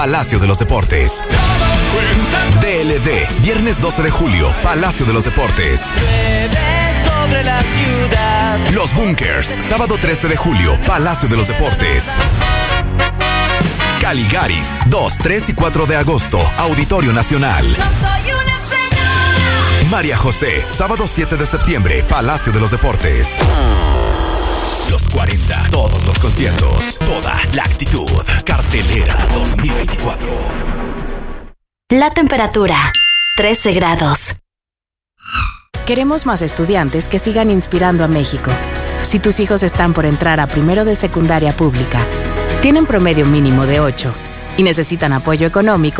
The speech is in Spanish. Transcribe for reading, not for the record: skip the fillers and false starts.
Palacio de los Deportes. DLD, viernes 12 de julio, Palacio de los Deportes. Sobre la ciudad. Los Bunkers, sábado 13 de julio, Palacio de los Deportes. Caligaris, 2, 3 y 4 de agosto, Auditorio Nacional. No soy una señora. María José, sábado 7 de septiembre, Palacio de los Deportes. Los 40, todos los conciertos, toda la actitud. Cartelera 2024. La temperatura, 13 grados. Queremos más estudiantes que sigan inspirando a México. Si tus hijos están por entrar a primero de secundaria pública, tienen promedio mínimo de 8 y necesitan apoyo económico,